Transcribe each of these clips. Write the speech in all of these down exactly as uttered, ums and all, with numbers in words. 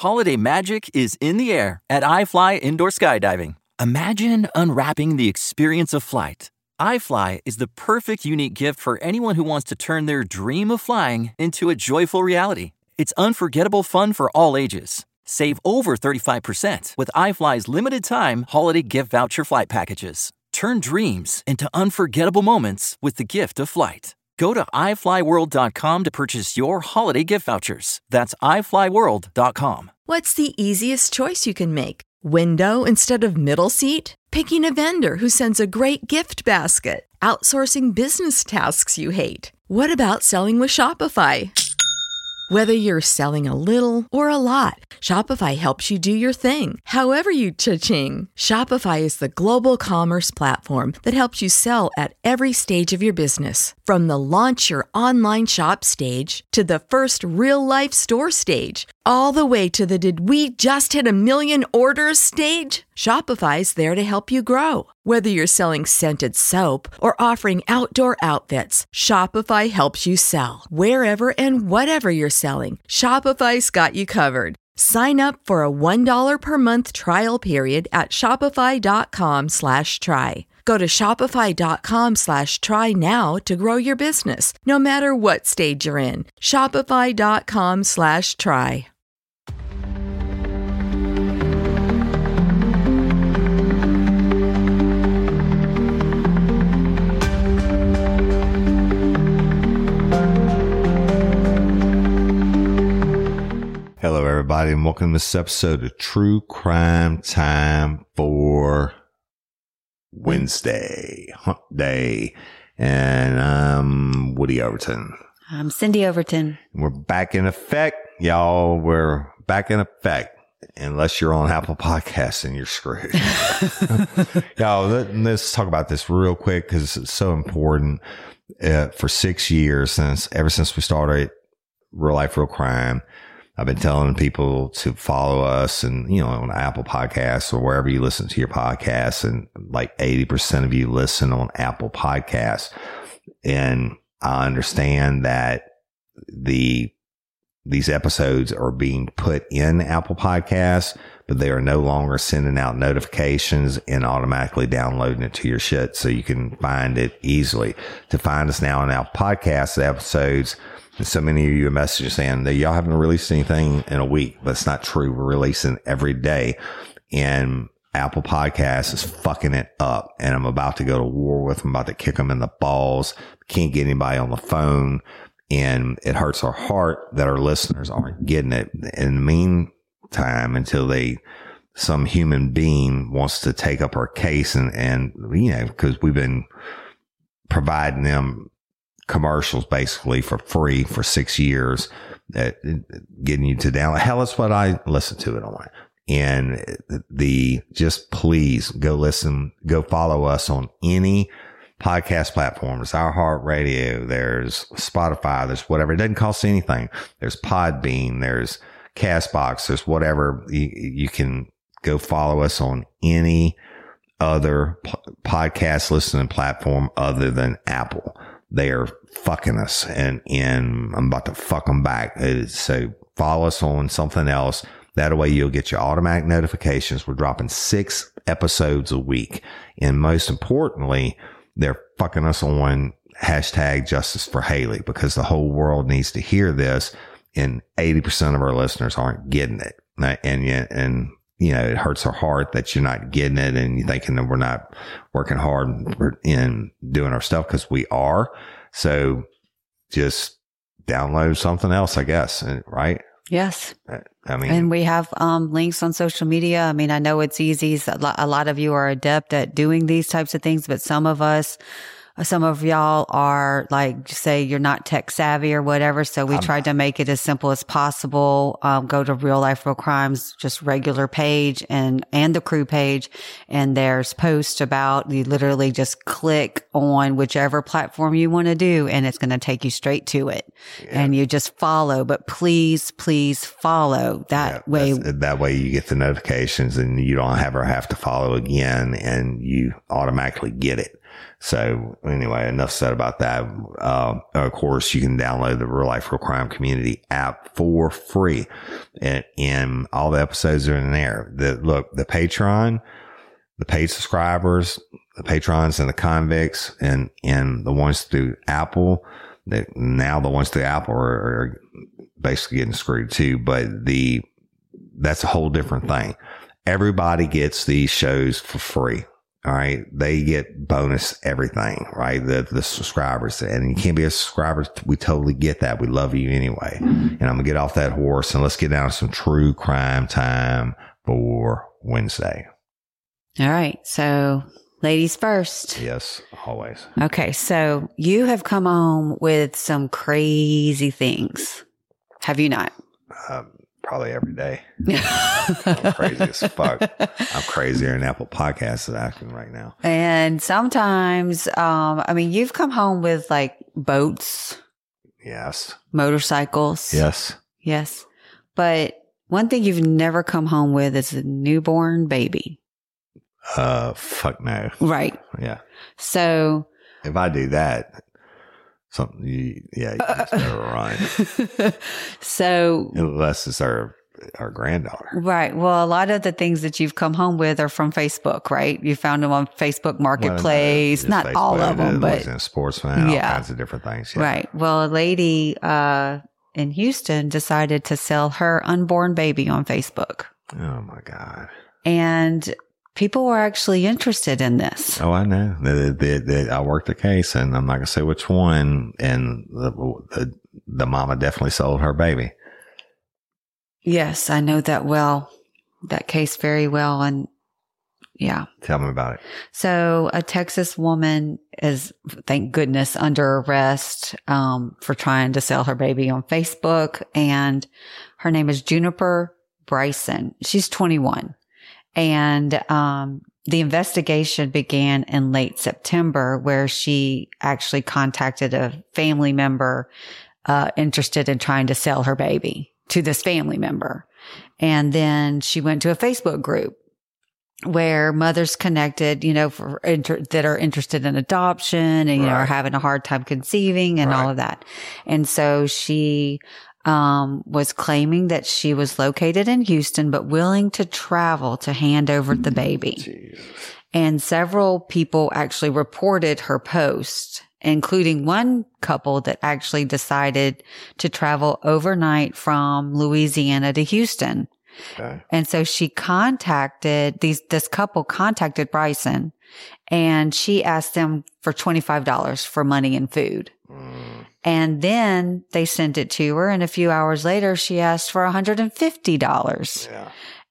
Holiday magic is in the air at iFly Indoor Skydiving. Imagine unwrapping the experience of flight. iFly is the perfect unique gift for anyone who wants to turn their dream of flying into a joyful reality. It's unforgettable fun for all ages. Save over thirty-five percent with iFly's limited-time holiday gift voucher flight packages. Turn dreams into unforgettable moments with the gift of flight. Go to i fly world dot com to purchase your holiday gift vouchers. That's i fly world dot com. What's the easiest choice you can make? Window instead of middle seat? Picking a vendor who sends a great gift basket? Outsourcing business tasks you hate? What about selling with Shopify? Whether you're selling a little or a lot, Shopify helps you do your thing, however you cha-ching. Shopify is the global commerce platform that helps you sell at every stage of your business. From the launch your online shop stage to the first real-life store stage, all the way to the did we just hit a million orders stage. Shopify's there to help you grow. Whether you're selling scented soap or offering outdoor outfits, Shopify helps you sell. Wherever and whatever you're selling, Shopify's got you covered. Sign up for a one dollar per month trial period at shopify.com slash try. Go to shopify.com slash try now to grow your business, no matter what stage you're in. Shopify.com slash try. Hello, everybody, and welcome to this episode of True Crime Time for Wednesday, Hump Day. And I'm Woody Overton. I'm Cindy Overton. We're back in effect, y'all. We're back in effect. Unless you're on Apple Podcasts and you're screwed. Y'all, let, let's talk about this real quick because it's so important. Uh, for six years, since ever since we started Real Life, Real Crime, I've been telling people to follow us and, you know, on Apple Podcasts or wherever you listen to your podcasts. And like eighty percent of you listen on Apple Podcasts. And I understand that the, these episodes are being put in Apple Podcasts, but they are no longer sending out notifications and automatically downloading it to your shit so you can find it easily. To find us now on Apple Podcasts, the episodes, and so many of you are messaging saying that y'all haven't released anything in a week. That's not true. We're releasing every day. And Apple Podcasts is fucking it up. And I'm about to go to war with them. I'm about to kick them in the balls. Can't get anybody on the phone. And it hurts our heart that our listeners aren't getting it. In the meantime, until they, some human being wants to take up our case and, and, you know, because we've been providing them commercials basically for free for six years, that getting you to download. Hell, that's what I listen to it on. And the, just please go listen, go follow us on any podcast platform. There's iHeartRadio, there's Spotify, there's whatever. It doesn't cost anything. There's Podbean, there's Castbox, there's whatever. You, you can go follow us on any other p- podcast listening platform other than Apple. They are fucking us, and, and I'm about to fuck them back. So follow us on something else. That way you'll get your automatic notifications. We're dropping six episodes a week. And most importantly, they're fucking us on hashtag Justice for Haley, because the whole world needs to hear this. And eighty percent of our listeners aren't getting it. And, and, you know, it hurts our heart that you're not getting it and you're thinking that we're not working hard in doing our stuff, because we are. So just download something else, I guess. Right? Yes. I mean, and we have um, links on social media. I mean, I know it's easy. A lot, a lot of you are adept at doing these types of things, but some of us, some of y'all are like, say you're not tech savvy or whatever. So we I'm tried not. to make it as simple as possible. Um, go to Real Life, Real Crimes, just regular page and, and the crew page. And there's posts about, you literally just click on whichever platform you want to do and it's going to take you straight to it. Yeah. And you just follow, but please, please follow that yeah, way. That way you get the notifications and you don't ever have to follow again and you automatically get it. So anyway, enough said about that. Uh, of course, you can download the Real Life Real Crime Community app for free, and, and all the episodes are in there. The look, the Patreon, the paid subscribers, the patrons, and the convicts, and and the ones through Apple. The, now the ones through Apple are, are basically getting screwed too. But the that's a whole different thing. Everybody gets these shows for free. All right. They get bonus everything, right? The, the subscribers, and you can't be a subscriber. We totally get that. We love you anyway. And I'm going to get off that horse and let's get down to some true crime time for Wednesday. All right. So ladies first. Yes, always. Okay. So you have come home with some crazy things. Have you not? Um, Probably every day. I'm crazy as fuck. I'm crazier than Apple Podcasts is acting right now. And sometimes, um, I mean, you've come home with like boats. Yes. Motorcycles. Yes. Yes. But one thing you've never come home with is a newborn baby. Uh, fuck no. Right. Yeah. So. If I do that, something, you, yeah, you just better run. So. Unless it's our, our granddaughter. Right. Well, a lot of the things that you've come home with are from Facebook, right? You found them on Facebook Marketplace. Well, no, Not Facebook, all of them, but. In Sportsman, yeah. all kinds of different things. Yeah. Right. Well, a lady, uh, in Houston decided to sell her unborn baby on Facebook. Oh my God. And people were actually interested in this. Oh, I know. The, the, the, I worked the case, and I'm not going to say which one. And the, the the mama definitely sold her baby. Yes, I know that well, that case very well. And yeah. Tell me about it. So a Texas woman is, thank goodness, under arrest um, for trying to sell her baby on Facebook. And her name is Juniper Bryson. She's twenty-one. And um, the investigation began in late September, where she actually contacted a family member uh, interested in trying to sell her baby to this family member. And then she went to a Facebook group where mothers connected, you know, for inter- that are interested in adoption and, you right. know, are having a hard time conceiving and right. all of that. And so she um, was claiming that she was located in Houston, but willing to travel to hand over the baby. Jesus. And several people actually reported her post, including one couple that actually decided to travel overnight from Louisiana to Houston. Okay. And so she contacted these, this couple contacted Bryson, and she asked them for twenty-five dollars for money and food. Mm. And then they sent it to her. And a few hours later, she asked for one hundred fifty dollars. Yeah.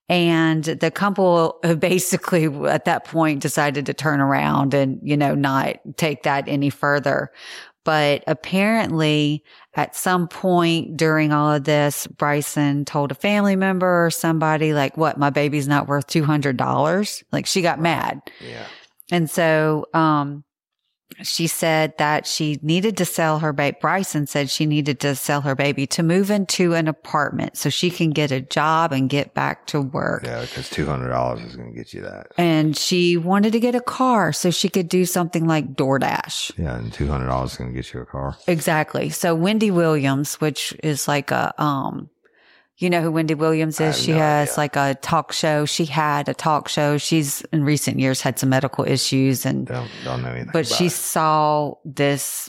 And the couple basically at that point decided to turn around and, you know, not take that any further. But apparently at some point during all of this, Bryson told a family member or somebody like, what, my baby's not worth two hundred dollars? Like she got mad. Yeah. And so, um, she said that she needed to sell her baby. Bryson said she needed to sell her baby to move into an apartment so she can get a job and get back to work. Yeah, because two hundred dollars is going to get you that. And she wanted to get a car so she could do something like DoorDash. Yeah, and two hundred dollars is going to get you a car. Exactly. So Wendy Williams, which is like a, um, you know who Wendy Williams is? She no has idea. like a talk show. She had a talk show. She's in recent years had some medical issues and, Don't, don't know anything but about she it. saw this,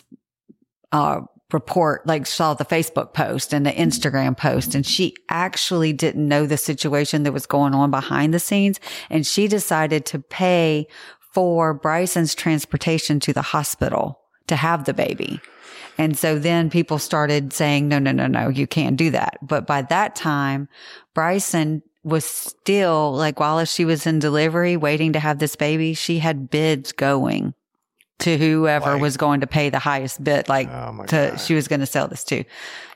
uh, report, like saw the Facebook post and the Instagram post, and she actually didn't know the situation that was going on behind the scenes. And she decided to pay for Bryson's transportation to the hospital to have the baby. And so then people started saying, no, no, no, no, you can't do that. But by that time, Bryson was still like, while she was in delivery, waiting to have this baby, she had bids going to whoever Like- was going to pay the highest bid, like Oh my to, God. she was going to sell this to.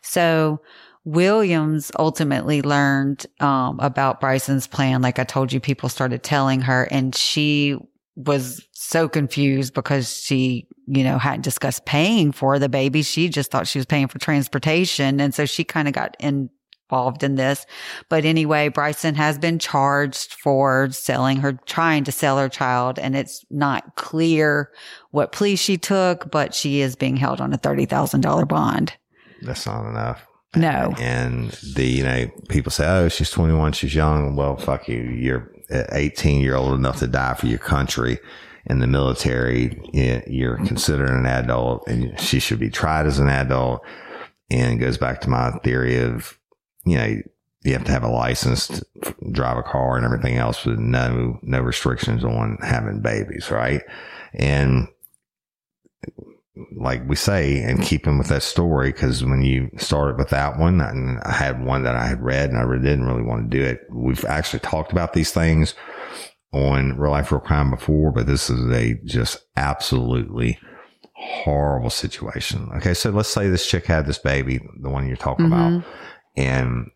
So Williams ultimately learned, um, about Bryson's plan. Like I told you, people started telling her, and she was so confused because she, you know, hadn't discussed paying for the baby. She just thought she was paying for transportation. And so she kind of got in involved in this. But anyway, Bryson has been charged for selling her, trying to sell her child. And it's not clear what plea she took, but she is being held on a thirty thousand dollars bond. That's not enough. No. And the, you know, people say, oh, she's twenty-one, she's young. Well, fuck you. You're eighteen, you're old enough to die for your country. In the military, you're considered an adult and she should be tried as an adult. And it goes back to my theory of, you know, you have to have a license to drive a car and everything else with no, no restrictions on having babies. Right. And like we say, and keeping with that story, because when you started with that one, and I had one that I had read and I really didn't really want to do it. We've actually talked about these things on Real Life Real Crime before, but this is a just absolutely horrible situation. Okay. So let's say this chick had this baby, the one you're talking mm-hmm. about, and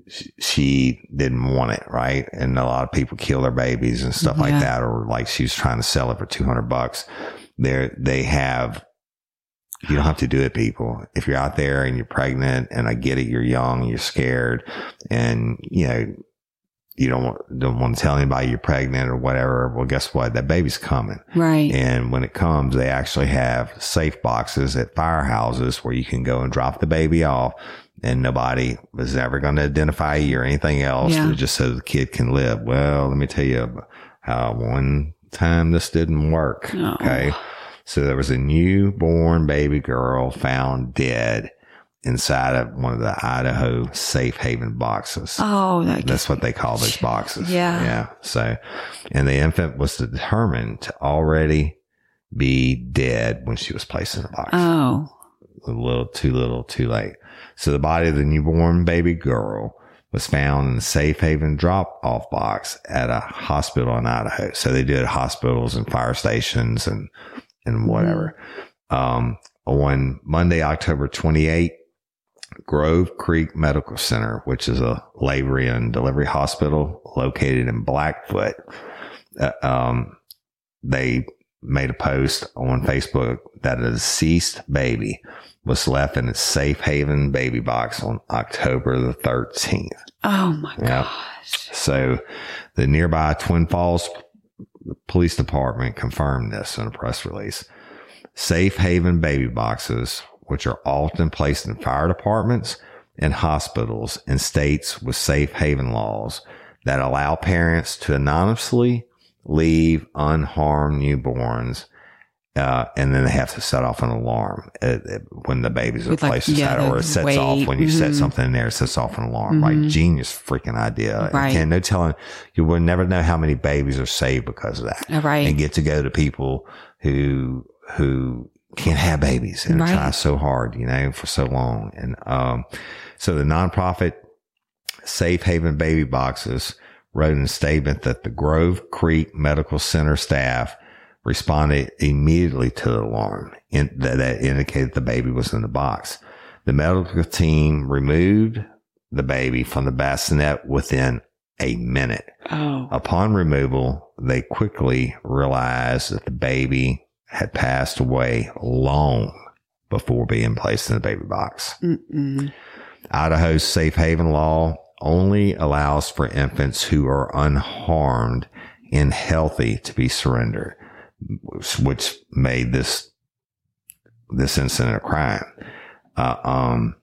she didn't want it. Right. And a lot of people kill their babies and stuff yeah. like that, or like she was trying to sell it for two hundred bucks. There, they have, you don't have to do it, people. If you're out there and you're pregnant, and I get it, you're young, you're scared, and you know, you don't want, don't want to tell anybody you're pregnant or whatever. Well, guess what? That baby's coming. Right. And when it comes, they actually have safe boxes at firehouses where you can go and drop the baby off, and nobody is ever going to identify you or anything else. Yeah. Just so the kid can live. Well, let me tell you how one time this didn't work. Oh. Okay. So there was a newborn baby girl found dead inside of one of the Idaho safe haven boxes. Oh, that that's what they call those boxes. Yeah. Yeah. So, and the infant was determined to already be dead when she was placed in the box. Oh. A little too little, too late. So the body of the newborn baby girl was found in the safe haven drop off box at a hospital in Idaho. So they did hospitals and fire stations and, and whatever. Mm. Um, on Monday, October twenty-eighth, Grove Creek Medical Center, which is a labor and delivery hospital located in Blackfoot, uh, um, they made a post on Facebook that a deceased baby was left in a safe haven baby box on October the thirteenth. Oh my yep. gosh. So the nearby Twin Falls Police Department confirmed this in a press release. Safe haven baby boxes, which are often placed in fire departments and hospitals in states with safe haven laws that allow parents to anonymously leave unharmed newborns, uh, and then they have to set off an alarm uh, when the babies are With placed like, inside, yeah, or it sets wait. off when you mm-hmm. set something in there, it sets off an alarm. Mm-hmm. Right? Genius freaking idea. Right. And no telling, you will never know how many babies are saved because of that. Right. And get to go to people who, who, can't have babies and right. try so hard, you know, for so long. And, um, so the nonprofit Safe Haven Baby Boxes wrote in a statement that the Grove Creek Medical Center staff responded immediately to the alarm in, that, that indicated the baby was in the box. The medical team removed the baby from the bassinet within a minute. Oh. Upon removal, they quickly realized that the baby had passed away long before being placed in the baby box. Mm-mm. Idaho's safe haven law only allows for infants who are unharmed and healthy to be surrendered, which made this this incident a crime. Uh, um,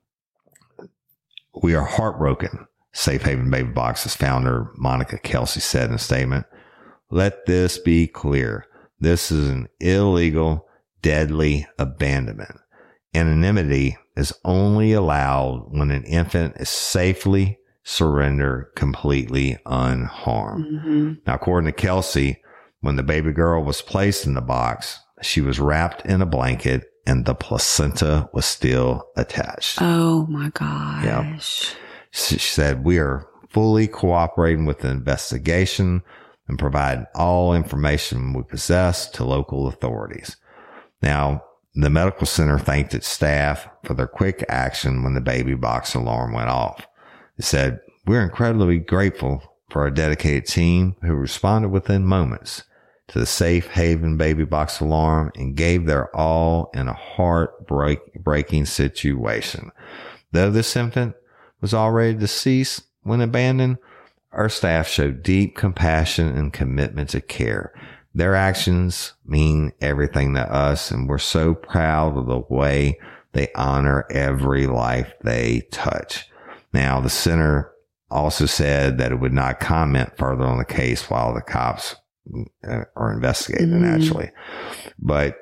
we are heartbroken, Safe Haven Baby Boxes founder Monica Kelsey said in a statement. Let this be clear. This is an illegal, deadly abandonment. Anonymity is only allowed when an infant is safely surrendered, completely unharmed. Mm-hmm. Now, according to Kelsey, when the baby girl was placed in the box, she was wrapped in a blanket and the placenta was still attached. Oh my gosh. Yeah. She said, we are fully cooperating with the investigation and provide all information we possess to local authorities. Now, the medical center thanked its staff for their quick action when the baby box alarm went off. It said, we're incredibly grateful for our dedicated team who responded within moments to the Safe Haven baby box alarm and gave their all in a heartbreaking situation. Though this infant was already deceased when abandoned, our staff showed deep compassion and commitment to care. Their actions mean everything to us, and we're so proud of the way they honor every life they touch. Now, the center also said that it would not comment further on the case while the cops uh, are investigating, mm. naturally. But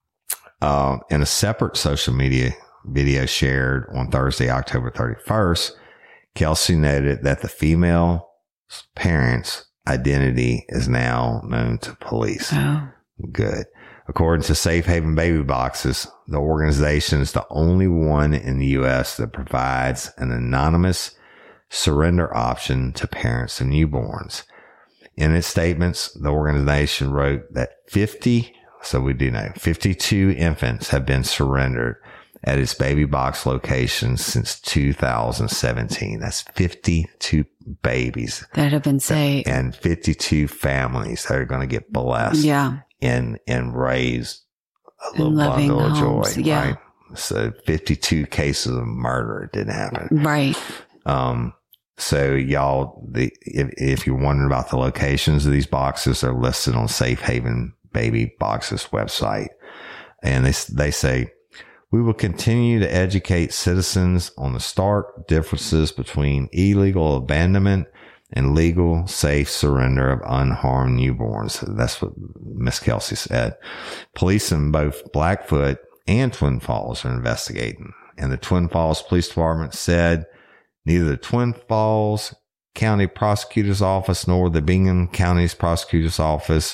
uh, in a separate social media video shared on Thursday, October thirty-first, Kelsey noted that the female parent's identity is now known to police. Oh. Good. According to Safe Haven Baby Boxes, the organization is the only one in the U S that provides an anonymous surrender option to parents of newborns. In its statements, the organization wrote that fifty, so we do know, fifty-two infants have been surrendered at its baby box location since two thousand seventeen. That's fifty-two babies that have been saved and fifty-two families that are going to get blessed. Yeah. And, and raise a little bundle of homes. joy. Yeah. Right. So fifty-two cases of murder. It didn't happen. Right. Um, so y'all, the, if, if you're wondering about the locations of these boxes, they're listed on Safe Haven Baby Boxes website. And they, they say, we will continue to educate citizens on the stark differences between illegal abandonment and legal, safe surrender of unharmed newborns. That's what Miss Kelsey said. Police in both Blackfoot and Twin Falls are investigating. And the Twin Falls Police Department said neither the Twin Falls County Prosecutor's Office nor the Bingham County's Prosecutor's Office,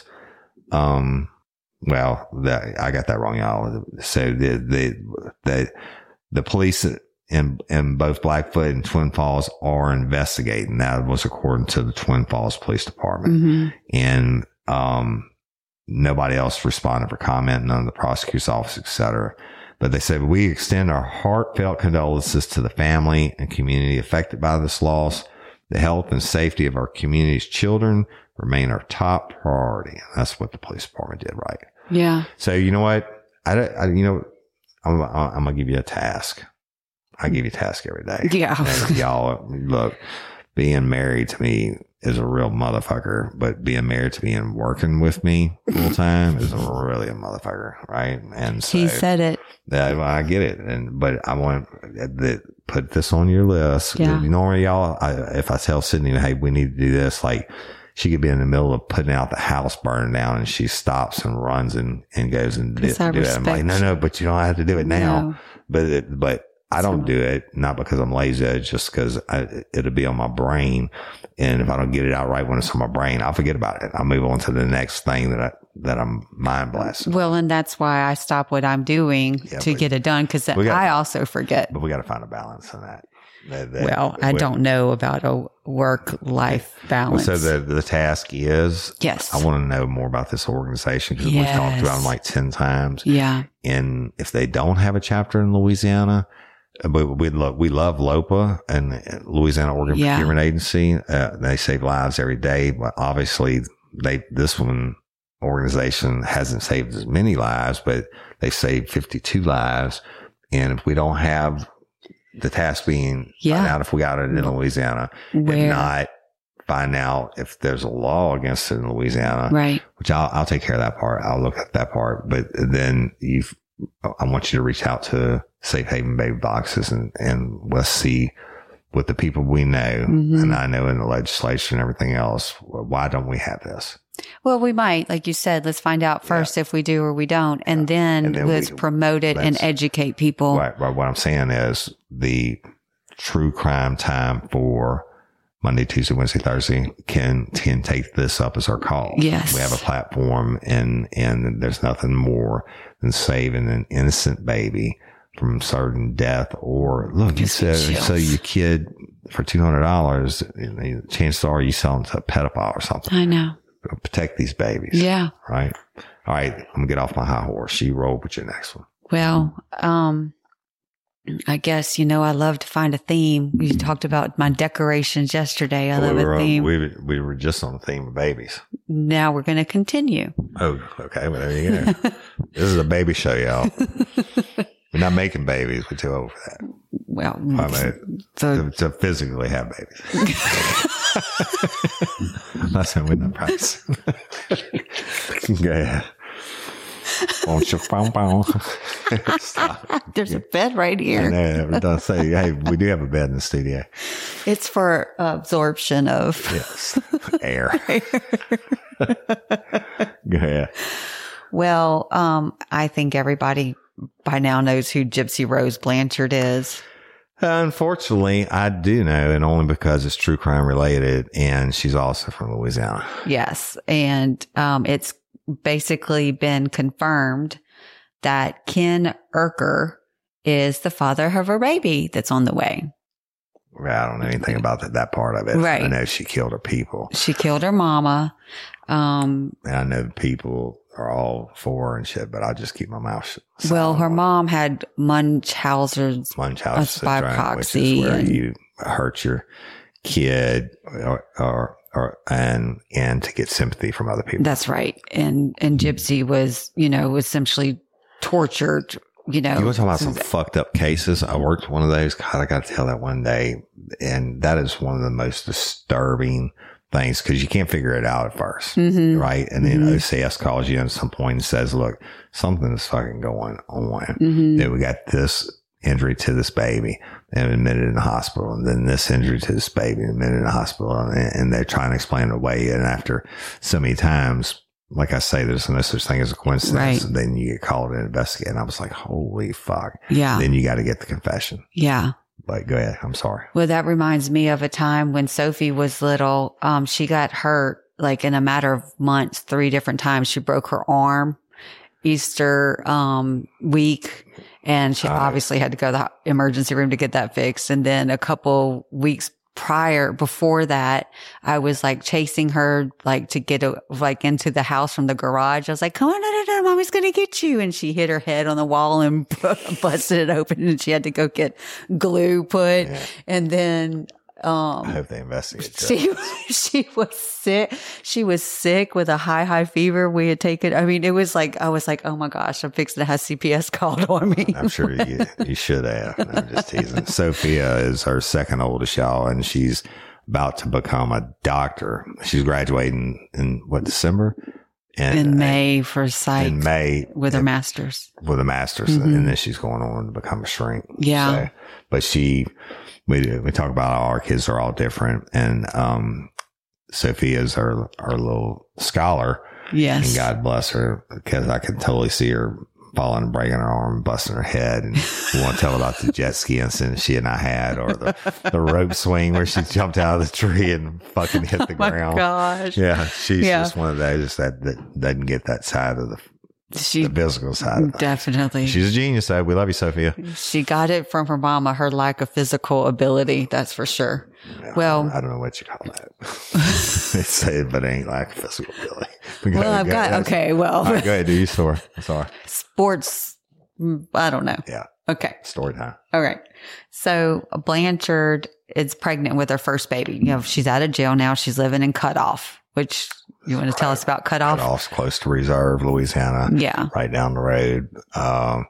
um, well, that, I got that wrong, y'all. So the, the, the, the police in, in both Blackfoot and Twin Falls are investigating. That was according to the Twin Falls Police Department. Mm-hmm. And, um, nobody else responded for comment, none of the prosecutor's office, et cetera. But they said, we extend our heartfelt condolences to the family and community affected by this loss. The health and safety of our community's children remain our top priority. That's what the police department did, right? Yeah. So, you know what? I, I you know, I'm, I'm going to give you a task. I give you a task every day. Yeah. And y'all, look, being married to me is a real motherfucker, but being married to me and working with me full time is really a motherfucker, right? And so he said it. That, well, I get it. And, but I want to put this on your list. Yeah. Normally, y'all, I, if I tell Sydney, hey, we need to do this, like, she could be in the middle of putting out the house burning down and she stops and runs and, and goes and do, do it. I'm like, no, no, but you don't have to do it now. No. But, it, but I don't do it, not because I'm lazy, it's just because I, it'll be on my brain. And if I don't get it out right when it's on my brain, I'll forget about it. I'll move on to the next thing that I, that I'm mind blasting. Well, and that's why I stop what I'm doing yeah, to get it done, because I also forget. But we got to find a balance in that. That, that well, I don't know about a work-life balance. So the the task is, yes, I want to know more about this organization because yes. we've talked about them like ten times. Yeah, and if they don't have a chapter in Louisiana, but we love we love LOPA and Louisiana Organ yeah. Procurement Agency. Uh, they save lives every day, but obviously they this one organization hasn't saved as many lives, but they saved fifty-two lives. And if we don't have the task being yeah. find out if we got it in Louisiana, Where? if not, find out if there's a law against it in Louisiana, right? Which I'll I'll take care of that part. I'll look at that part, but then you, I want you to reach out to Safe Haven Baby Boxes and and let's see with the people we know, mm-hmm. and I know in the legislature and everything else, why don't we have this? Well, we might, like you said, let's find out first yeah. if we do or we don't, and yeah. then, and then let's we, promote it and educate people. Right, right. What I'm saying is the true crime time for Monday, Tuesday, Wednesday, Thursday can can take this up as our call. Yes, we have a platform, and and there's nothing more than saving an innocent baby from certain death. Or look, you said sell your kid for two hundred dollars. Chances are you sell them to a pedophile or something. I know. Protect these babies. Yeah. Right. All right. I'm gonna get off my high horse. You roll with your next one. Well, um, I guess, you know, I love to find a theme. We talked about my decorations yesterday. I well, love we were, a theme. We, we were just on the theme of babies. Now we're going to continue. Oh, okay. Well, there you go. This is a baby show, y'all. We're not making babies. We're too old for that. well, I mean, the, to, to physically have babies. That's how we know price. Yeah. Won't you bow, bow. Stop. There's a bed right I here. know, we're done say, hey, we do have a bed in the studio. It's for absorption of Yes. Air. Go ahead. Well, um, I think everybody by now knows who Gypsy Rose Blanchard is. Unfortunately, I do know, and only because it's true crime related, and she's also from Louisiana. Yes. And um, it's basically been confirmed that Ken Urker is the father of her baby that's on the way. I don't know anything about that, that part of it. Right. I know she killed her people. She killed her mama. Um, And I know people are all for her and shit, but I just keep my mouth shut. well, her mom had Munchausen's Munchausen syndrome, which hypoxia is where and- you hurt your kid or, or, or and and to get sympathy from other people. That's right. And and Gypsy was, you know, essentially tortured, you know. You want to talk about some fucked up cases? I worked one of those. God, I got to tell that one day. And that is one of the most disturbing things because you can't figure it out at first. Mm-hmm. Right. And then Mm-hmm. O C S calls you at some point and says, look, something is fucking going on. Mm-hmm. That we got this injury to this baby and admitted in the hospital, and then this injury to this baby and admitted in the hospital, and, and they're trying to explain it away. And after so many times, like I say, there's no such thing as a coincidence. Right. And then you get called to investigate. And I was like, holy fuck. Yeah. Then you got to get the confession. Yeah. But go ahead. I'm sorry. Well, that reminds me of a time when Sophie was little. Um, she got hurt like in a matter of months, three different times. She broke her arm Easter um, week. And she Uh, obviously had to go to the emergency room to get that fixed. And then a couple weeks prior, before that, I was like chasing her, like to get a, like into the house from the garage. I was like, come on, no, no, no, mommy's going to get you. And she hit her head on the wall and busted it open, and she had to go get glue put. Yeah. And then, I um, hope they investigate that. she, she was sick. She was sick with a high, high fever. We had taken, I mean, it was like, I was like, oh my gosh, I'm fixing to have C P S called on me. I'm sure you, you should have. No, I'm just teasing. Sophia is her second oldest, y'all, and she's about to become a doctor. She's graduating in what, December? And In May for psych. in May with her and- master's. with a master's, Mhm. and then she's going on to become a shrink. Yeah. So, but she, we we talk about how our kids are all different, and um, Sophia's her our little scholar, Yes. and God bless her, because I can totally see her falling and breaking her arm, busting her head, and we want to tell about the jet ski incident she and I had, or the the rope swing where she jumped out of the tree and fucking hit the Oh my ground. gosh. Yeah, she's Yeah. just one of those that, that doesn't get that side of the, She the physical side of it. definitely. She's a genius, though. We love you, Sophia. She got it from her mama, her lack of physical ability. That's for sure. Well, I don't know what you call that. They say it, but it ain't like physical ability. We well, gotta I've go- got, that's- okay, well, All right, go ahead. Do your story. I'm sorry. sports, mm, I don't know. Yeah. Okay. Story time. All right. So Blanchard is pregnant with her first baby. You know, she's out of jail now. She's living in Cutoff, which you want to tell us about Cutoff? Cutoff's close to Reserve, Louisiana. Yeah. Right down the road. Um,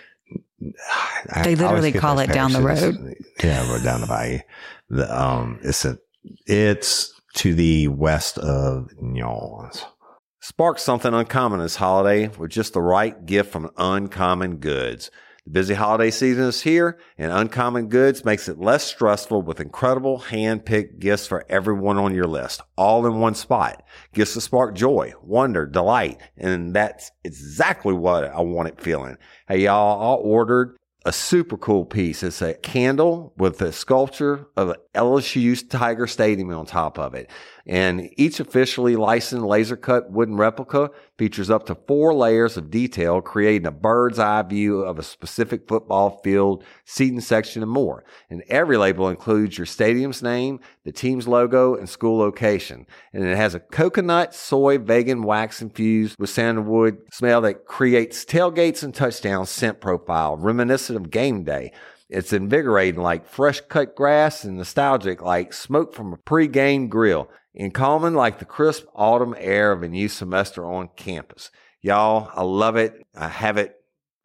I- They I literally always get call those it down the parishes. road. Yeah, right down the bayou. The, um, it's a, it's to the west of New Orleans. Spark something uncommon this holiday with just the right gift from Uncommon Goods. The busy holiday season is here, and Uncommon Goods makes it less stressful with incredible hand-picked gifts for everyone on your list, all in one spot. Gifts that spark joy, wonder, delight, and that's exactly what I wanted feeling. Hey, y'all, I ordered a super cool piece. It's a candle with a sculpture of an L S U's Tiger Stadium on top of it. And each officially licensed laser cut wooden replica features up to four layers of detail, creating a bird's eye view of a specific football field, seating section, and more. And every label includes your stadium's name, the team's logo, and school location. And it has a coconut, soy, vegan wax infused with sandalwood smell that creates tailgates and touchdowns scent profile, reminiscent of game day. It's invigorating like fresh cut grass and nostalgic like smoke from a pre-game grill, and calming like the crisp autumn air of a new semester on campus. Y'all, I love it. I have it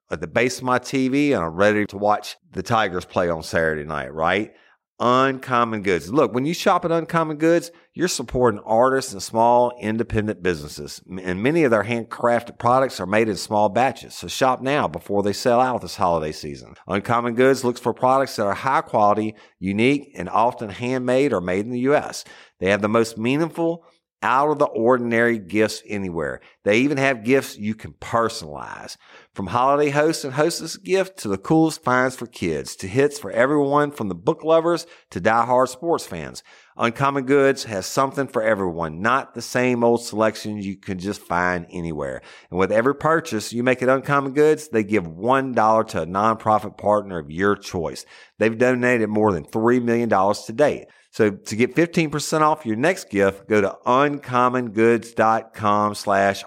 at the base of my T V and I'm ready to watch the Tigers play on Saturday night, right? Uncommon Goods. Look, when you shop at Uncommon Goods, you're supporting artists and small independent businesses. And many of their handcrafted products are made in small batches. So shop now before they sell out this holiday season. Uncommon Goods looks for products that are high quality, unique, and often handmade or made in the U S. They have the most meaningful, out of the ordinary gifts anywhere. They even have gifts you can personalize. From holiday hosts and hostess gifts to the coolest finds for kids, to hits for everyone from the book lovers to diehard sports fans. Uncommon Goods has something for everyone, not the same old selections you can just find anywhere. And with every purchase you make at Uncommon Goods, they give one dollar to a nonprofit partner of your choice. They've donated more than three million dollars to date. So to get fifteen percent off your next gift, go to uncommongoods.com slash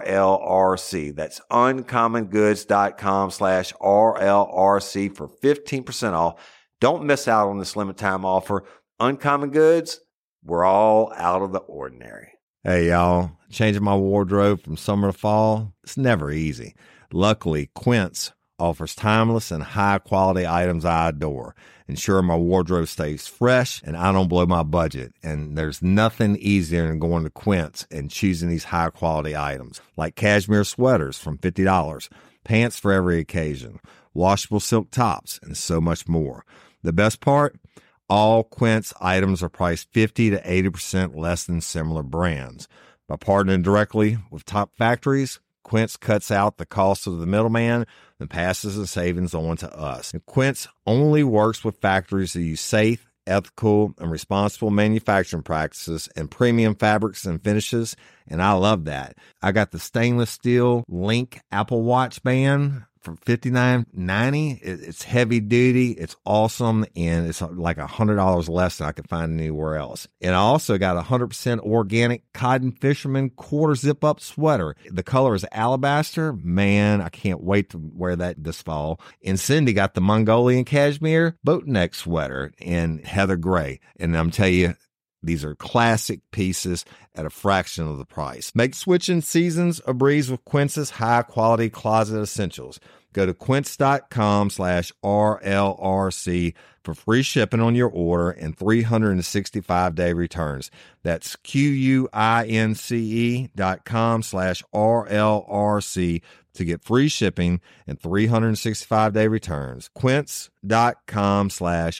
RLRC. That's uncommongoods.com slash RLRC for fifteen percent off. Don't miss out on this limited time offer. Uncommon Goods, we're all out of the ordinary. Hey, y'all. Changing my wardrobe from summer to fall, it's never easy. Luckily, Quince offers timeless and high-quality items I adore. Ensure my wardrobe stays fresh and I don't blow my budget. And there's nothing easier than going to Quince and choosing these high-quality items, like cashmere sweaters from fifty dollars, pants for every occasion, washable silk tops, and so much more. The best part? All Quince items are priced fifty to eighty percent less than similar brands. By partnering directly with top factories, Quince cuts out the cost of the middleman and passes the savings on to us. And Quince only works with factories that use safe, ethical, and responsible manufacturing practices and premium fabrics and finishes, and I love that. I got the stainless steel Link Apple Watch band for fifty-nine ninety. It's heavy duty, it's awesome, and it's like one hundred dollars less than I could find anywhere else. And I also got a one hundred percent organic cotton fisherman quarter zip up sweater. The color is alabaster. Man, I can't wait to wear that this fall. And Cindy got the Mongolian cashmere boat neck sweater in heather gray. And I'm telling you, these are classic pieces at a fraction of the price. Make switching seasons a breeze with Quince's high-quality closet essentials. Go to quince.com slash RLRC for free shipping on your order and three hundred sixty-five day returns. That's Q-U-I-N-C-E dot com slash R-L-R-C to get free shipping and three hundred sixty-five day returns. Quince.com slash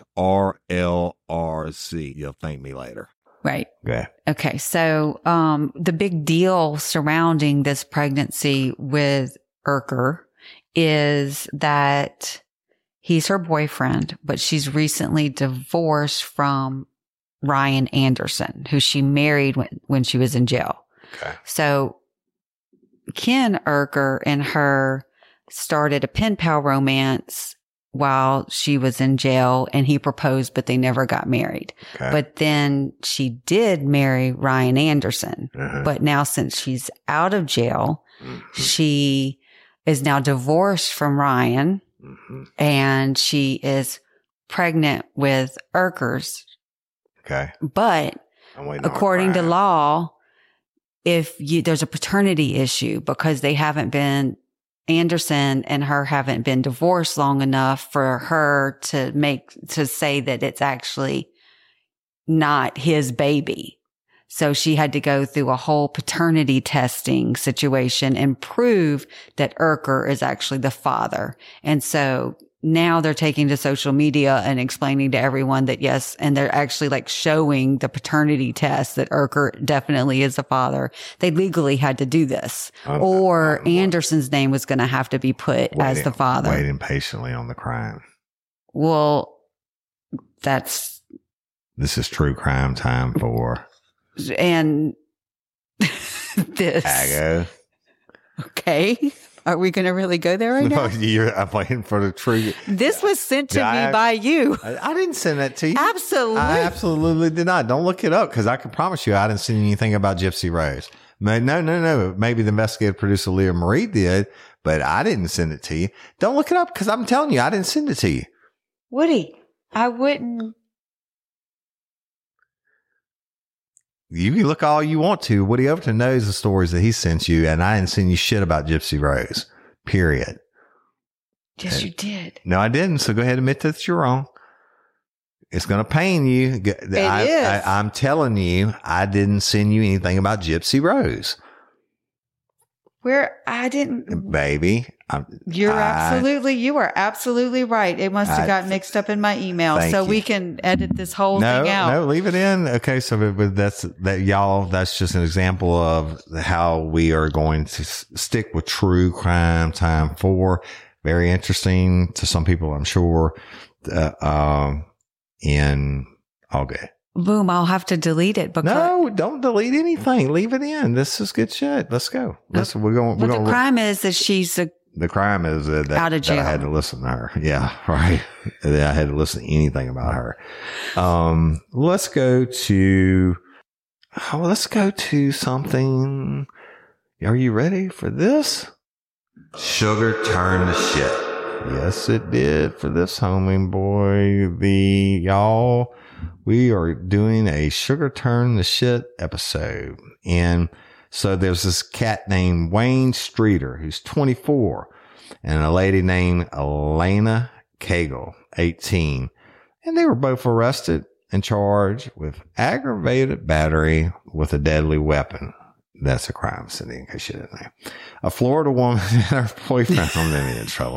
R-L-R-C. You'll thank me later. Right. Yeah. Okay. So, um, the big deal surrounding this pregnancy with Erker is that he's her boyfriend, but she's recently divorced from Ryan Anderson, who she married when, when she was in jail. Okay. So Ken Erker and her started a pen pal romance while she was in jail, and he proposed, but they never got married. Okay. But then she did marry Ryan Anderson. Uh-huh. But now since she's out of jail, Mm-hmm. she is now divorced from Ryan, Mm-hmm. and she is pregnant with Erker's. Okay. But I'm waiting on according to Ryan. law, if you, there's a paternity issue because they haven't been, Anderson and her haven't been divorced long enough for her to make, to say that it's actually not his baby. So she had to go through a whole paternity testing situation and prove that Erker is actually the father. And so now they're taking to social media and explaining to everyone that yes, and they're actually like showing the paternity test that Erker definitely is the father. They legally had to do this, I'm- or I'm- I'm- Anderson's name was going to have to be put as Waiting- the father. Waiting patiently on the crime. Well, that's, This is true crime time for and this. Ago. Okay. Are we going to really go there right No, now? you're, I'm waiting for the true. This was sent to Yeah, me I- by you. I, I didn't send that to you. Absolutely. I absolutely did not. Don't look it up because I can promise you I didn't see anything about Gypsy Rose. No, no, no, no. Maybe the investigative producer Leah Marie did, but I didn't send it to you. Don't look it up because I'm telling you I didn't send it to you. Woody, I wouldn't. You can look all you want to. Woody Overton knows the stories that he sent you, and I didn't send you shit about Gypsy Rose. Period. Yes, you did. No, I didn't. So go ahead and admit that you're wrong. It's going to pain you. It I, is. I, I'm telling you, I didn't send you anything about Gypsy Rose. Where I didn't. Baby. I'm, You're I, absolutely, you are absolutely right. It must have I- got mixed up in my email. Thank So you. we can edit this whole No, thing out. no, leave it in. Okay, so but, but that's that, y'all. That's just an example of how we are going to s- stick with true crime time four. Very interesting to some people, I'm sure. Uh, um, and all good. Boom, I'll have to delete it because No, don't delete anything. Leave it in. This is good shit. Let's go. Let's. We're going. We're but going. the crime is that she's a The crime is uh, that, Out of that I jail. had to listen to her. Yeah, right. That I had to listen to anything about her. Um, let's go to, oh, let's go to something. Are you ready for this? Sugar turned to shit. Yes, it did for this homie boy. The y'all, we are doing a sugar turn to shit episode. And so there's this cat named Wayne Streeter, who's twenty-four, and a lady named Elena Cagle, eighteen. And they were both arrested and charged with aggravated battery with a deadly weapon. That's a crime, Cindy, in case you didn't know. A Florida woman and her boyfriend found them in trouble.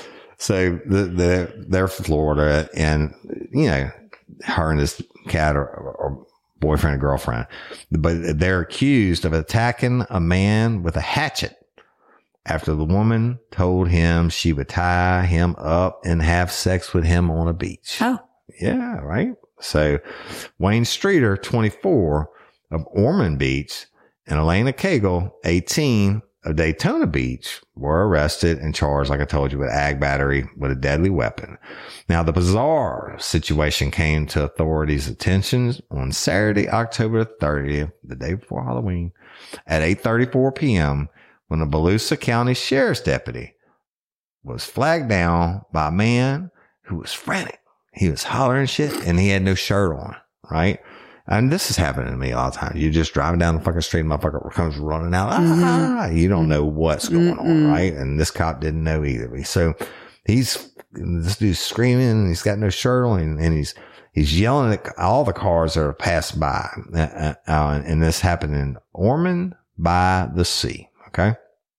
So the, the, they're from Florida, and, you know, her and this cat are, are boyfriend and girlfriend, but they're accused of attacking a man with a hatchet after the woman told him she would tie him up and have sex with him on a beach. oh, Yeah, right. So Wayne Streeter, twenty-four, of Ormond Beach, and Elena Cagle, eighteen, of Daytona Beach, were arrested and charged, like I told you, with ag battery with a deadly weapon. Now, the bizarre situation came to authorities' attention on Saturday, October thirtieth, the day before Halloween, at eight thirty-four p.m., when a Volusia County Sheriff's deputy was flagged down by a man who was frantic. He was hollering shit, and he had no shirt on, right? And this is happening to me all the time. You're just driving down the fucking street, and motherfucker comes running out. Mm-hmm. Ah, you don't know what's going Mm-mm. on, right? And this cop didn't know either. So he's, this dude's screaming, and he's got no shirt on, and, and he's, he's yelling at all the cars that are passing by. Uh, uh, and this happened in Ormond by the Sea. Okay.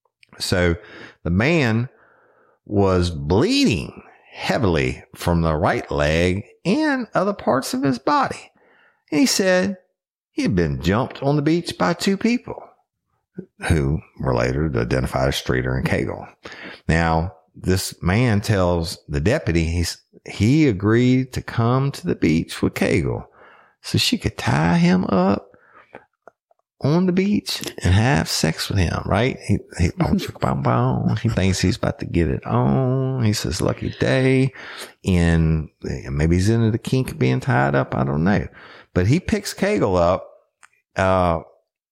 So the man was bleeding heavily from the right leg and other parts of his body. And he said he had been jumped on the beach by two people who were later identified as Streeter and Cagle. Now, this man tells the deputy he's, he agreed to come to the beach with Cagle so she could tie him up on the beach and have sex with him, right? He, he, he thinks he's about to get it on. He says, lucky day. And maybe he's into the kink of being tied up. I don't know. But he picks Cagle up. Uh,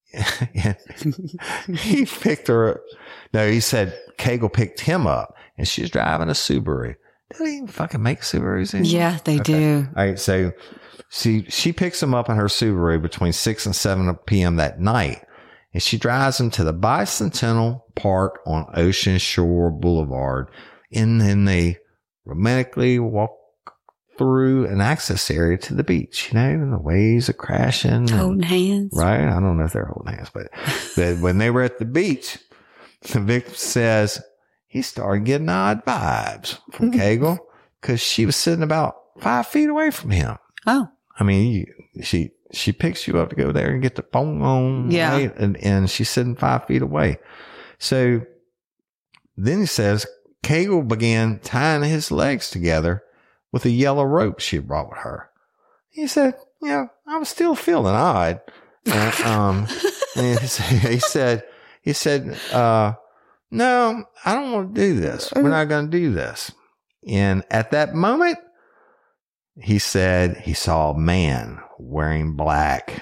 he picked her up. No, he said Cagle picked him up, and she's driving a Subaru. Do they even fucking make Subarus anymore? yeah, they do. All right, so she she picks him up in her Subaru between six and seven p.m. that night, and she drives him to the Bicentennial Park on Ocean Shore Boulevard, and then they romantically walk through an access area to the beach. You know, and the waves are crashing, and- Holding hands. right? I don't know if they're holding hands, but, but when they were at the beach, the victim says he started getting odd vibes from Cagle because she was sitting about five feet away from him. Oh, I mean, you, she she picks you up to go there and get the phone on, Yeah. right? And and she's sitting five feet away. So then he says Cagle began tying his legs together with a yellow rope she had brought with her. He said, "You know, I was still feeling odd." And, um, and he said, "He said, uh, no, I don't want to do this. We're not going to do this." And at that moment, he said he saw a man wearing black.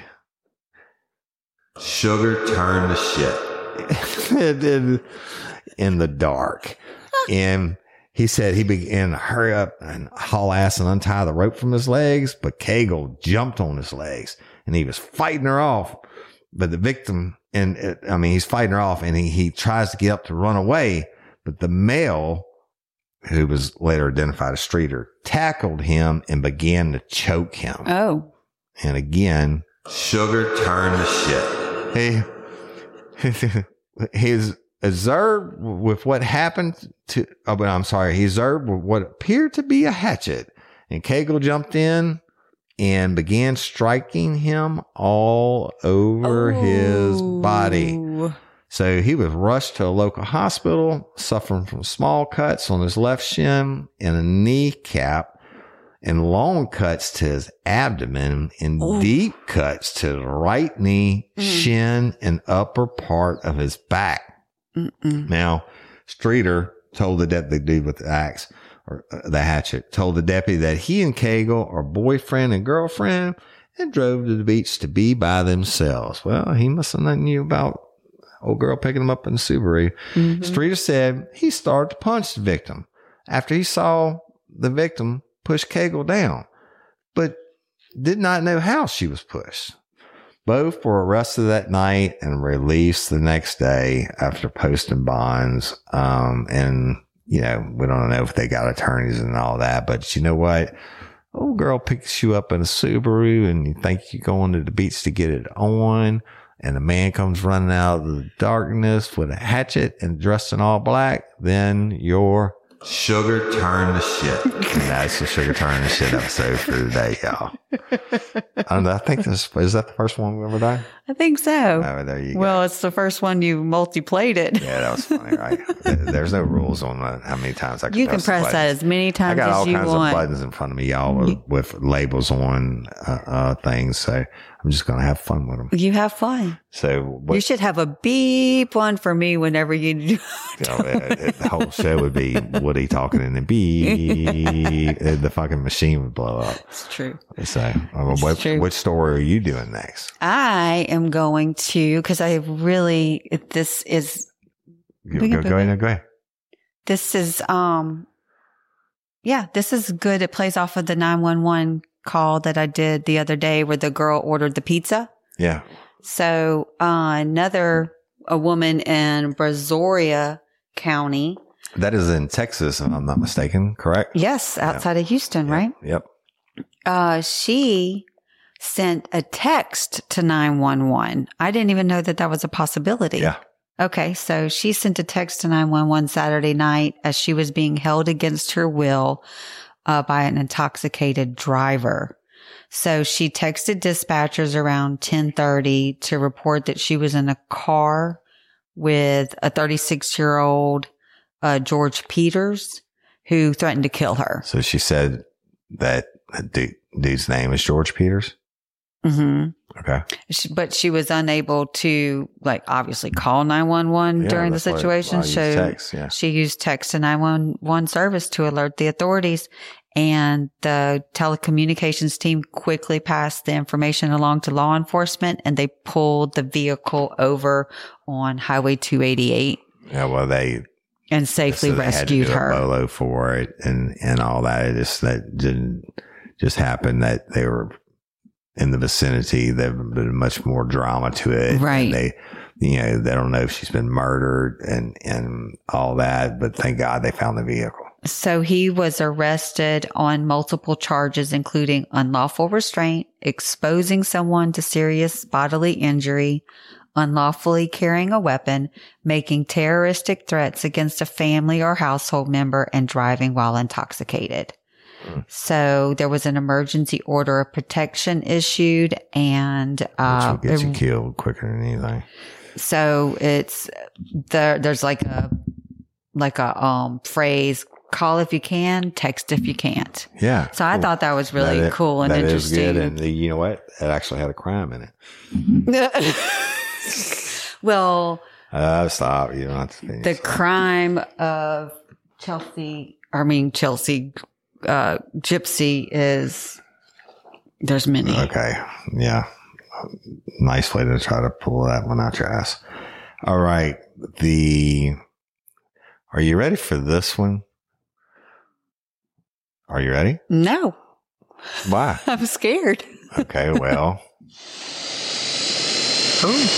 Sugar turned to shit in, in the dark. And he said he began to hurry up and haul ass and untie the rope from his legs, but Cagle jumped on his legs and he was fighting her off. But the victim, and it, I mean, he's fighting her off and he, he tries to get up to run away, but the male who was later identified as Streeter, tackled him and began to choke him. Oh. And again, Sugar turned to shit. He, he's observed with what happened to, oh, but I'm sorry, he observed what appeared to be a hatchet. And Cagle jumped in and began striking him all over oh. his body. So he was rushed to a local hospital, suffering from small cuts on his left shin and a kneecap, and long cuts to his abdomen, and Ooh. deep cuts to the right knee, mm. shin, and upper part of his back. Mm-mm. Now, Streeter told the deputy dude with the axe, or uh, the hatchet, told the deputy that he and Cagle are boyfriend and girlfriend, and drove to the beach to be by themselves. Well, he must have known you about old girl picking him up in the Subaru. Mm-hmm. Streeter said he started to punch the victim after he saw the victim push Cagle down, but did not know how she was pushed. Both were arrested that night and released the next day after posting bonds. Um, and, you know, we don't know if they got attorneys and all that, but you know what? Old girl picks you up in a Subaru and you think you're going to the beach to get it on. And a man comes running out of the darkness with a hatchet and dressed in all black. Then you're Sugar turned to shit. And that's the Sugar turned to shit episode for today, y'all. I don't know. I think this is that the first one we've ever done? I think so. Oh, there you go. Well, it's the first one you multi-played it. Yeah, that was funny, right? There's no rules on uh, how many times I can You can press that as many times as you want. I got all kinds want. of buttons in front of me, y'all, with, with labels on uh, uh, things. So I'm just going to have fun with them. You have fun. So what, you should have a beep one for me whenever you do. You know, it, it, the whole show would be Woody talking in the beep. The fucking machine would blow up. It's true. So uh, what, true. Which story are you doing next? I am going to, because I really, this is. Go, go, go ahead. Go ahead. This is, um, yeah, this is good. It plays off of the nine one one call that I did the other day where the girl ordered the pizza. Yeah. So uh, another, a woman in Brazoria County. That is in Texas, if I'm not mistaken, correct? Yes, outside yeah. of Houston, yeah. right? Yep. Uh, she sent a text to nine one one. I didn't even know that that was a possibility. Yeah. Okay, so she sent a text to nine one one Saturday night as she was being held against her will uh, by an intoxicated driver. So she texted dispatchers around ten thirty to report that she was in a car with a thirty-six-year-old uh, George Peters who threatened to kill her. So she said that the dude, dude's name is George Peters? Mm-hmm. Okay. She, but she was unable to, like, obviously call nine one one yeah, during the situation. So text, yeah. she used text to nine one one service to alert the authorities. And the telecommunications team quickly passed the information along to law enforcement, and they pulled the vehicle over on Highway two eighty-eight. Yeah, well, they and safely so they rescued had to do her. A bolo for it, and and all that. It just that didn't just happen that they were in the vicinity. There's been much more drama to it, right? And they, you know, they don't know if she's been murdered and and all that, but thank God they found the vehicle. So he was arrested on multiple charges, including unlawful restraint, exposing someone to serious bodily injury, unlawfully carrying a weapon, making terroristic threats against a family or household member, and driving while intoxicated. Mm. So there was an emergency order of protection issued, and uh, which will get you killed quicker than anything. So it's there. There's like a like a um phrase. Call if you can, text if you can't. Yeah. So cool. I thought that was really that cool and that interesting. Is good. And the, you know what? It actually had a crime in it. Well, uh, stop. You don't have to finish. The that. crime of Chelsea, I mean, Chelsea uh, Gypsy is, there's many. Okay. Yeah. Nice way to try to pull that one out your ass. All right. The, are you ready for this one? Are you ready? No. Why? I'm scared. Okay, well. Ooh.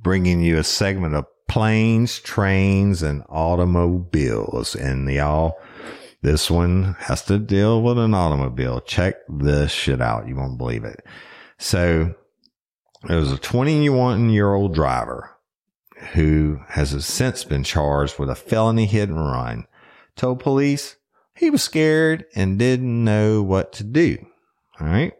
bringing you a segment of planes, trains, and automobiles. And y'all, this one has to deal with an automobile. Check this shit out. You won't believe it. So there was a twenty-one-year-old driver who has since been charged with a felony hit and run. Told police he was scared and didn't know what to do. All right.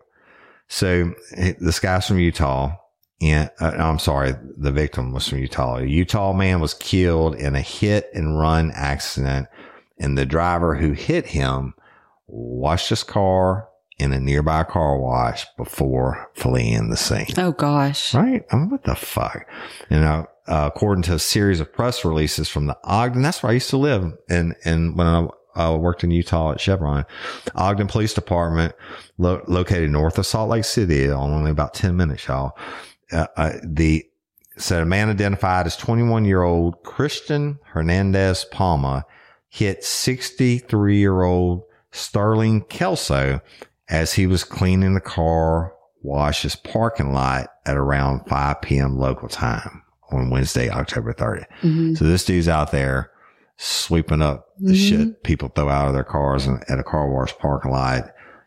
So this guy's from Utah. And uh, I'm sorry, the victim was from Utah. A Utah man was killed in a hit and run accident, and the driver who hit him washed his car in a nearby car wash before fleeing the scene. Oh gosh. Right? I mean, what the fuck? You know, uh, according to a series of press releases from the Ogden, that's where I used to live. And, and when I uh, worked in Utah at Chevron, Ogden Police Department, lo- located north of Salt Lake City, only about ten minutes, y'all. Uh, uh, the, said a man identified as twenty-one year old Christian Hernandez Palma hit sixty-three year old Sterling Kelso as he was cleaning the car wash's parking lot at around five p.m. local time on Wednesday, October thirtieth. Mm-hmm. So this dude's out there sweeping up the mm-hmm. shit people throw out of their cars at a car wash parking lot.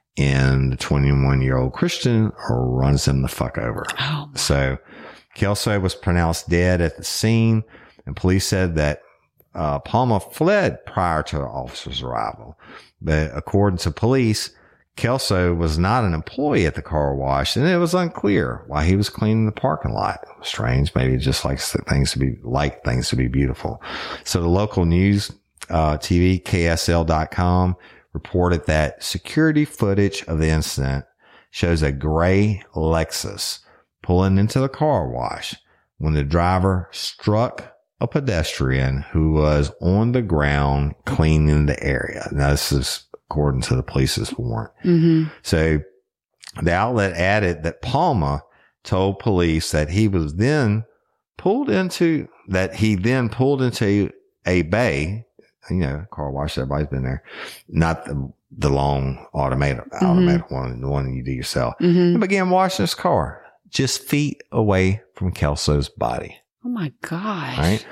And the twenty-one year old Christian runs him the fuck over. Oh, so Kelso was pronounced dead at the scene, and police said that uh, Palma fled prior to the officer's arrival. But according to police, Kelso was not an employee at the car wash, and it was unclear why he was cleaning the parking lot. Strange. Maybe just likes things to be like things to be beautiful. So the local news uh, T V, K S L dot com, reported that security footage of the incident shows a gray Lexus pulling into the car wash when the driver struck a pedestrian who was on the ground cleaning the area. Now, this is according to the police's warrant. Mm-hmm. So the outlet added that Palma told police that he was then pulled into, that he then pulled into a bay. You know, car wash, everybody's been there. Not the, the long automated, mm-hmm. automatic one, the one you do yourself. Mm-hmm. And began washing his car just feet away from Kelso's body. Oh my gosh. Right?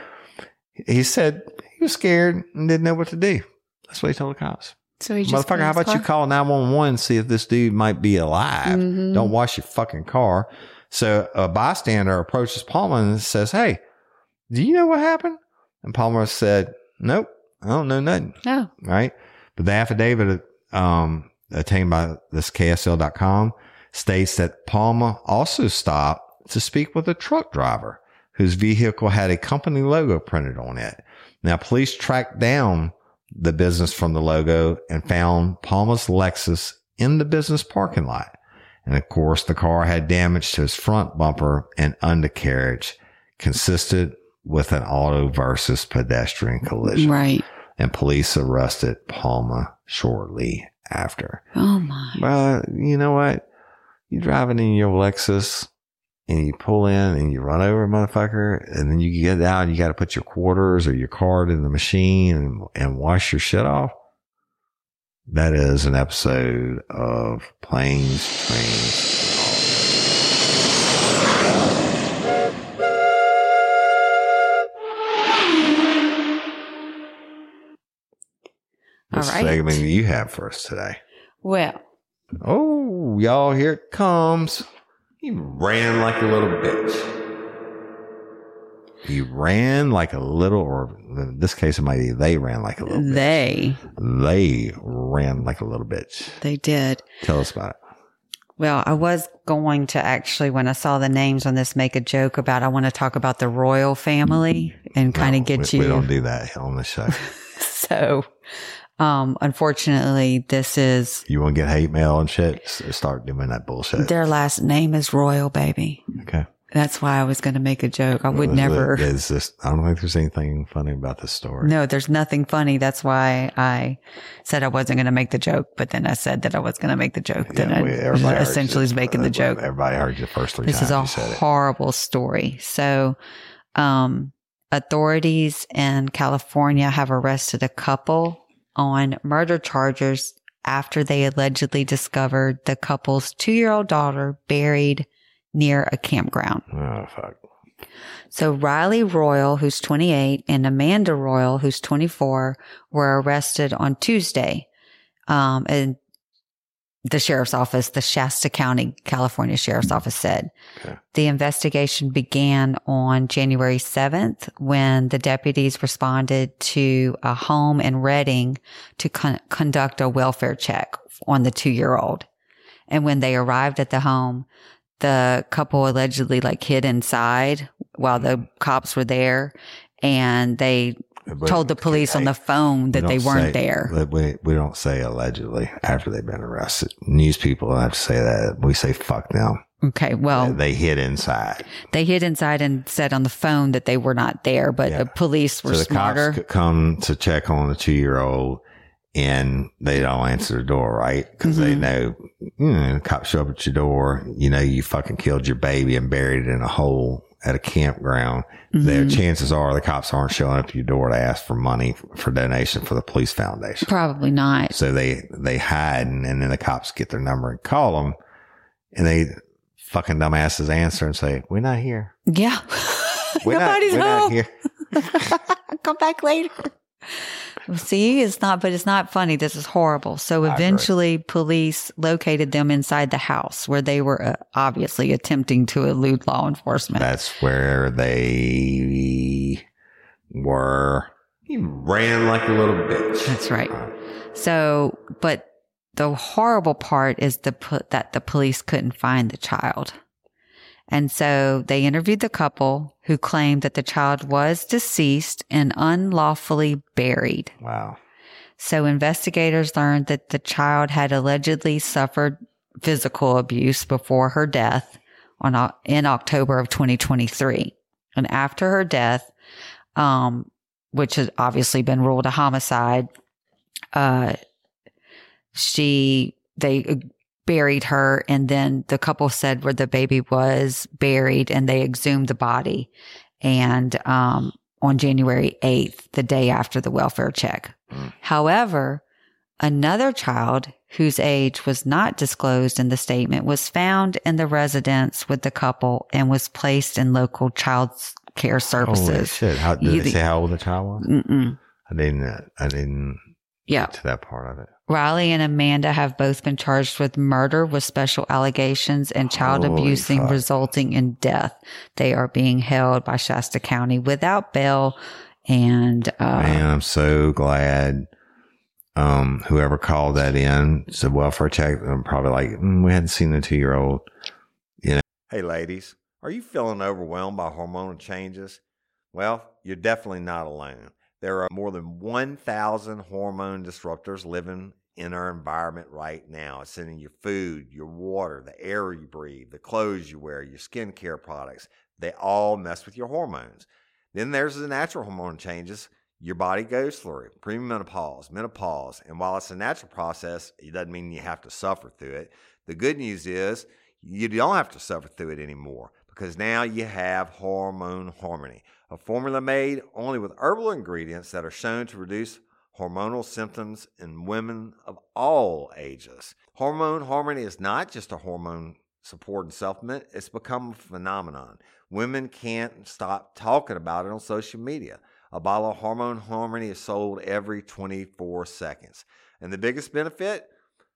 He said he was scared and didn't know what to do. That's what he told the cops. So he just Motherfucker, how about car? You call nine one one and see if this dude might be alive? Mm-hmm. Don't wash your fucking car. So a bystander approaches Palmer and says, "Hey, do you know what happened?" And Palmer said, "Nope. I don't know nothing." No. Right. But the affidavit, um, obtained by this K S L dot com states that Palma also stopped to speak with a truck driver whose vehicle had a company logo printed on it. Now, police tracked down the business from the logo and found Palma's Lexus in the business parking lot. And of course, the car had damage to its front bumper and undercarriage, consisted with an auto versus pedestrian collision. Right. And police arrested Palma shortly after. Oh my. Well, you know what? You're driving in your Lexus and you pull in and you run over a motherfucker, and then you get out and you got to put your quarters or your card in the machine and, and wash your shit off. That is an episode of Planes, Trains, All What right. segment do you have for us today? Well. Oh, y'all, here it comes. He ran like a little bitch. He ran like a little, or in this case, it might be they ran like a little bitch. They. They ran like a little bitch. They did. Tell us about it. Well, I was going to actually, when I saw the names on this, make a joke about, I want to talk about the royal family and kind of No, get we, you. We don't do that on the show. So, um, unfortunately, this is. You want to get hate mail and shit? Start doing that bullshit. Their last name is Royal, baby. Okay. That's why I was going to make a joke. I would Is never. It, is this, I don't think there's anything funny about this story. No, there's nothing funny. That's why I said I wasn't going to make the joke, but then I said that I was going to make the joke. Yeah, then we, I essentially is making the joke. Everybody heard you the first three this times is a you said it. horrible story. So, um, authorities in California have arrested a couple on murder charges after they allegedly discovered the couple's two-year-old daughter buried near a campground. Oh, fuck. So Riley Royal, who's twenty-eight, and Amanda Royal, who's twenty-four, were arrested on Tuesday. Um, and the sheriff's office, the Shasta County, California Sheriff's Office said. Okay. The investigation began on January seventh when the deputies responded to a home in Redding to con- conduct a welfare check on the two-year-old. And when they arrived at the home, the couple allegedly like hid inside while the cops were there, and they but, told the police hey, on the phone that we they weren't say, there. We, we don't say allegedly after they've been arrested. News people have to say that. We say fuck them. Okay, well. They, they hid inside. They hid inside and said on the phone that they were not there, but yeah. the police were so the smarter. Cops come to check on the two-year-old, and they don't answer the door, right? Because mm-hmm. they know, you know, the cops show up at your door, you know, you fucking killed your baby and buried it in a hole at a campground. Mm-hmm. Their chances are the cops aren't showing up at your door to ask for money for donation for the police foundation. Probably not. So they, they hide, and, and then the cops get their number and call them, and they fucking dumbasses answer and say, we're not here. Yeah. We're Nobody's not, we're home. not here. Come back later. See, it's not, but it's not funny. This is horrible. So eventually police located them inside the house where they were uh, obviously attempting to elude law enforcement. That's where they were. He ran like a little bitch. That's right. So, but the horrible part is the that the police couldn't find the child. And so they interviewed the couple, who claimed that the child was deceased and unlawfully buried. Wow. So investigators learned that the child had allegedly suffered physical abuse before her death on in October of twenty twenty-three. And after her death, um, which has obviously been ruled a homicide, uh, she, they, buried her, and then the couple said where the baby was buried, and they exhumed the body. And um on January eighth, the day after the welfare check. Mm. However, another child whose age was not disclosed in the statement was found in the residence with the couple and was placed in local child care services. Holy shit. How, did they say how old the child was? Mm-mm. I didn't, I didn't yeah. get to that part of it. Riley and Amanda have both been charged with murder with special allegations and child Holy abusing fuck. resulting in death. They are being held by Shasta County without bail. And, uh, man, I'm so glad, um, whoever called that in said welfare check. I'm probably like, mm, we hadn't seen the two year old, you know. Hey ladies, are you feeling overwhelmed by hormonal changes? Well, you're definitely not alone. There are more than one thousand hormone disruptors living in our environment right now. It's in your food, your water, the air you breathe, the clothes you wear, your skincare products. They all mess with your hormones. Then there's the natural hormone changes your body goes through, premenopause, menopause. And while it's a natural process, it doesn't mean you have to suffer through it. The good news is you don't have to suffer through it anymore, because now you have Hormone Harmony, a formula made only with herbal ingredients that are shown to reduce hormonal symptoms in women of all ages. Hormone Harmony is not just a hormone support and supplement. It's become a phenomenon. Women can't stop talking about it on social media. A bottle of Hormone Harmony is sold every twenty-four seconds. And the biggest benefit?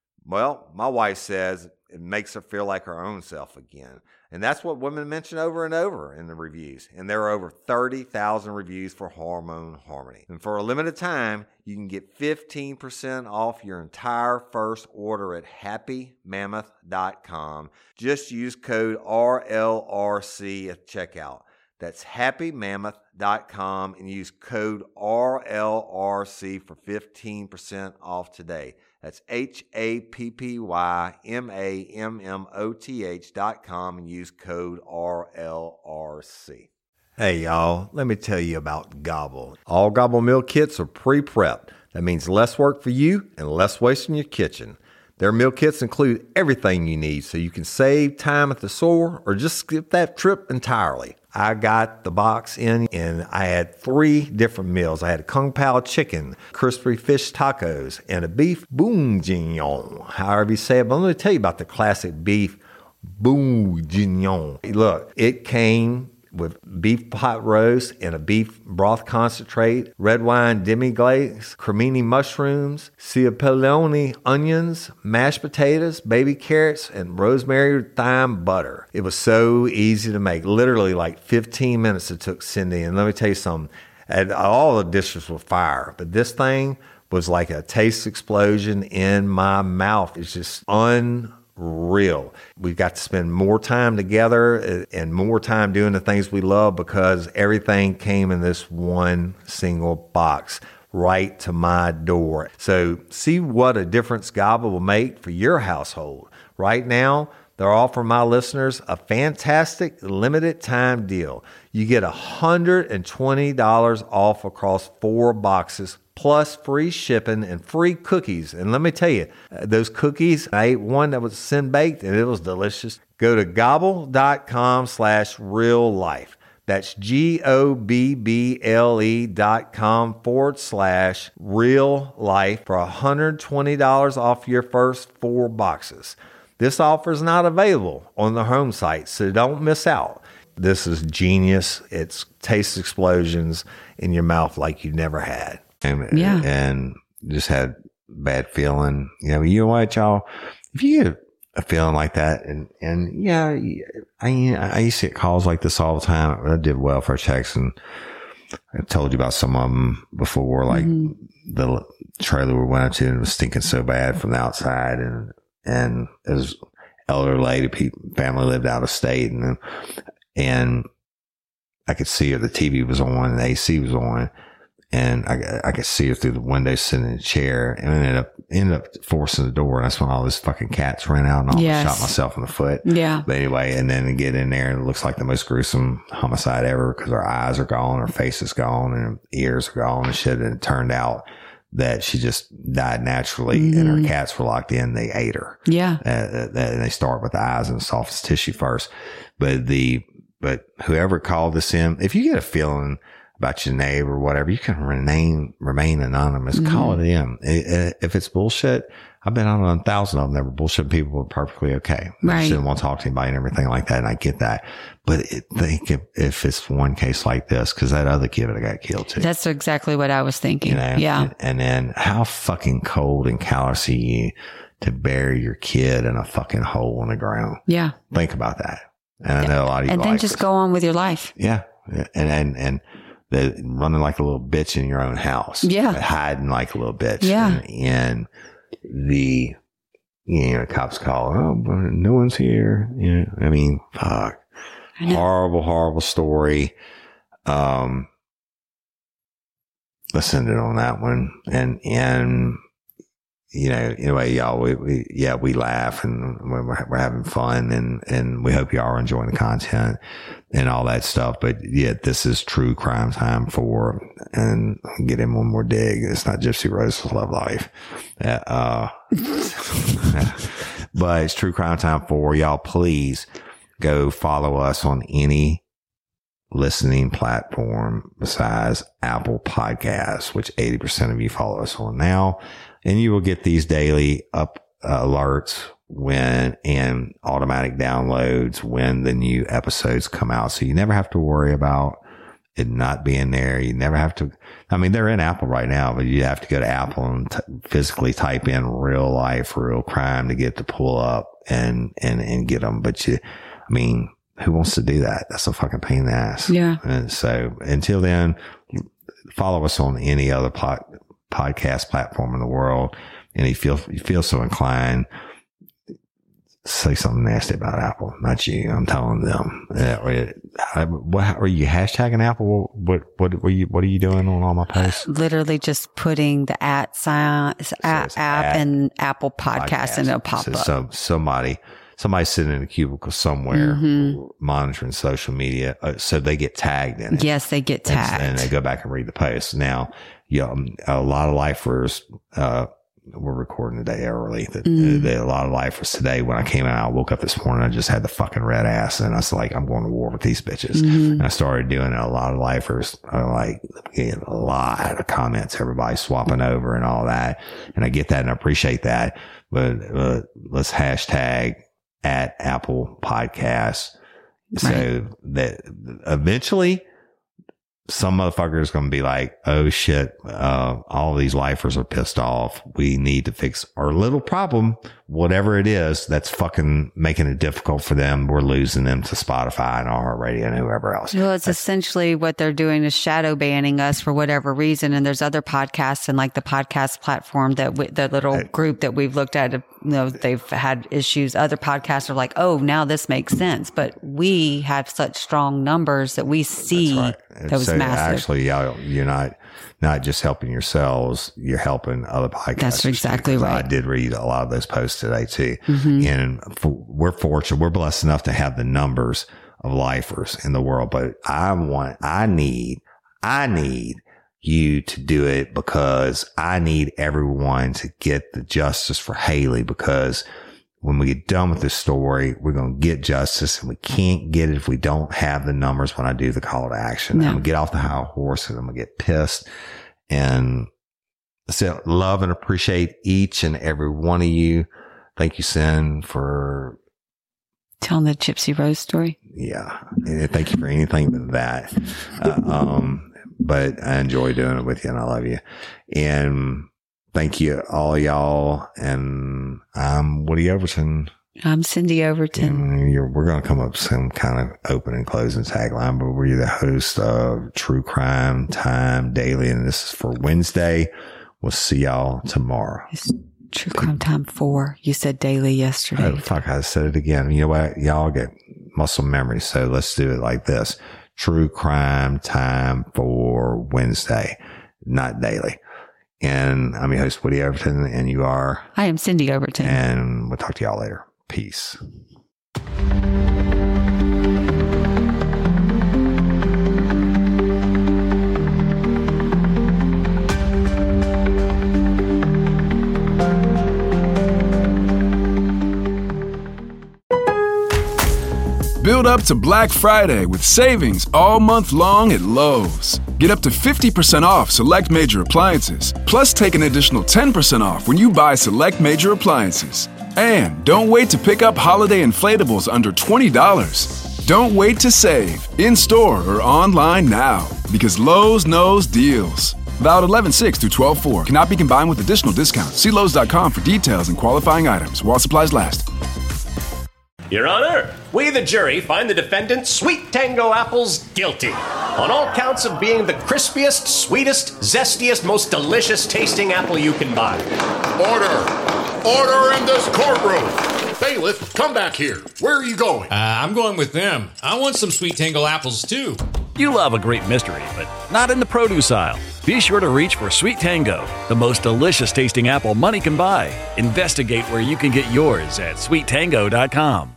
Well, my wife says it makes her feel like her own self again. And that's what women mention over and over in the reviews. And there are over thirty thousand reviews for Hormone Harmony. And for a limited time, you can get fifteen percent off your entire first order at happy mammoth dot com. Just use code R L R C at checkout. That's happy mammoth dot com and use code R L R C for fifteen percent off today. That's H A P P Y M A M M O T H dot com and use code R L R C. Hey, y'all, let me tell you about Gobble. All Gobble meal kits are pre-prepped. That means less work for you and less waste in your kitchen. Their meal kits include everything you need so you can save time at the store or just skip that trip entirely. I got the box in and I had three different meals. I had a Kung Pao chicken, crispy fish tacos, and a beef bourguignon, however you say it. But let me tell you about the classic beef bourguignon. Look, it came with beef pot roast and a beef broth concentrate, red wine demi-glaze, cremini mushrooms, cipollone onions, mashed potatoes, baby carrots, and rosemary thyme butter. It was so easy to make. Literally like fifteen minutes it took Cindy. And let me tell you something. And all the dishes were fire, but this thing was like a taste explosion in my mouth. It's just unreal. We got to spend more time together and more time doing the things we love because everything came in this one single box right to my door. So see what a difference Gaba will make for your household. Right now, they're offering my listeners a fantastic limited time deal. You get one hundred twenty dollars off across four boxes, plus free shipping and free cookies. And let me tell you, those cookies, I ate one that was sin baked and it was delicious. Go to gobble.com slash real life. That's G-O-B-B-L-E dot com forward slash real life for one hundred twenty dollars off your first four boxes. This offer is not available on the home site, so don't miss out. This is genius. It's taste explosions in your mouth like you never had. And, Yeah. and just had bad feeling. You know, you know what, y'all? If you get a feeling like that, and, and yeah, I, I used to get calls like this all the time. I did welfare checks, and I told you about some of them before, like mm-hmm. the trailer we went to and it was stinking so bad from the outside, and and it was elder lady, people, family lived out of state, and and I could see her. The T V was on, and the A C was on, and I I could see her through the window sitting in a chair, and I ended up ended up forcing the door, and that's when all those fucking cats ran out, and I Yes. shot myself in the foot. Yeah. But anyway, and then to get in there, and it looks like the most gruesome homicide ever because her eyes are gone, her face is gone, and her ears are gone and shit. And it turned out that she just died naturally, mm. and her cats were locked in. They ate her. Yeah. Uh, and they start with the eyes and the softest tissue first. But the, but whoever called this in, if you get a feeling about your neighbor or whatever, you can remain, remain anonymous. Mm. Call it in. If it's bullshit, I've been on a thousand of them that were bullshit people were perfectly okay. Right. I shouldn't want to talk to anybody and everything like that. And I get that. But it, think if, if it's one case like this, cause that other kid that got killed too. That's exactly what I was thinking. You know? Yeah. And, and then how fucking cold and callous are you to bury your kid in a fucking hole in the ground? Yeah. Think about that. And I know a lot of you And then like just this. go on with your life. Yeah. And, and, and the running like a little bitch in your own house. Yeah. Hiding like a little bitch. Yeah. And, and the, you know, cops call, oh, no one's here. You know, I mean, fuck. I know. Horrible, horrible story. Um, let's end it on that one. And, and, you know, anyway, y'all, we, we, yeah, we laugh and we're, we're having fun, and, and we hope y'all are enjoying the content and all that stuff. But yeah, this is true crime time for, and get in one more dig. It's not Gypsy Rose's love life. Uh, but it's true crime time for y'all. Please go follow us on any listening platform besides Apple Podcasts, which eighty percent of you follow us on now. And you will get these daily up uh, alerts when, and automatic downloads when the new episodes come out. So you never have to worry about it not being there. You never have to, I mean, they're in Apple right now, but you have to go to Apple and t- physically type in real life, real crime to get to pull up and, and, and get them. But you, I mean, who wants to do that? That's a fucking pain in the ass. Yeah. And so until then, follow us on any other pod, podcast platform in the world. And you feel, you feel so inclined, say something nasty about Apple, not you. I'm telling them. Uh, what are you hashtagging Apple? What, what, what are you, what are you doing on all my posts? Literally just putting the at sign, at, it's app at and Apple Podcast, podcast. and it'll pop so, up. So somebody, somebody sitting in a cubicle somewhere Mm-hmm. monitoring social media. Uh, so they get tagged in it. Yes, they get And, tagged. and they go back and read the post. Now, you know, a lot of lifers, uh, we're recording today early. That Mm. uh, a lot of lifers today, when I came out, I woke up this morning, I just had the fucking red ass, and I was like, I'm going to war with these bitches. Mm-hmm. And I started doing it. A lot of lifers are like, getting a lot of comments, everybody swapping over and all that. And I get that and I appreciate that. But uh, let's hashtag at Apple Podcasts. So Right. that eventually some motherfucker is going to be like, oh shit, uh, all these lifers are pissed off. We need to fix our little problem, whatever it is that's fucking making it difficult for them. We're losing them to Spotify and iHeartRadio and whoever else. Well, it's essentially what they're doing is shadow banning us for whatever reason. And there's other podcasts and like the podcast platform that we, the little group that we've looked at, you know, they've had issues. Other podcasts are like, oh, now this makes sense. But we have such strong numbers that we see That's right. those So massive. Actually, y'all, you're not, not just helping yourselves, you're helping other podcasts. That's exactly right. I did read a lot of those posts today too. Mm-hmm. And for, we're fortunate. We're blessed enough to have the numbers of lifers in the world, but I want, I need, I need you to do it because I need everyone to get the justice for Haley, because when we get done with this story, we're going to get justice, and we can't get it if we don't have the numbers when I do the call to action. No. I'm going to get off the high horse and I'm going to get pissed. And so love and appreciate each and every one of you. Thank you, Sin, for Telling the Gypsy Rose story. yeah. And thank you for anything but that. Uh, um, but I enjoy doing it with you and I love you. And thank you all y'all. And I'm Woody Overton. I'm Cindy Overton. And you're, we're going to come up with some kind of open and closing tagline, but we're the host of True Crime Time Daily. And this is for Wednesday. We'll see y'all tomorrow. It's True Crime Time four. You said daily yesterday. Oh, fuck. I said it again. You know what? Y'all get muscle memory. So let's do it like this. True Crime Time for Wednesday, not daily. And I'm your host, Woody Overton, and you are. I am Cindy Overton. And we'll talk to y'all later. Peace. Build up to Black Friday with savings all month long at Lowe's. Get up to fifty percent off select major appliances, plus take an additional ten percent off when you buy select major appliances. And don't wait to pick up holiday inflatables under twenty dollars. Don't wait to save, in-store or online now, because Lowe's knows deals. Valid eleven six through twelve four. Cannot be combined with additional discounts. See Lowe's dot com for details and qualifying items while supplies last. Your Honor, we, the jury, find the defendant, Sweet Tango Apples, guilty on all counts of being the crispiest, sweetest, zestiest, most delicious tasting apple you can buy. Order! Order in this courtroom! Bailiff, come back here. Where are you going? Uh, I'm going with them. I want some Sweet Tango apples, too. You love a great mystery, but not in the produce aisle. Be sure to reach for Sweet Tango, the most delicious tasting apple money can buy. Investigate where you can get yours at sweet tango dot com.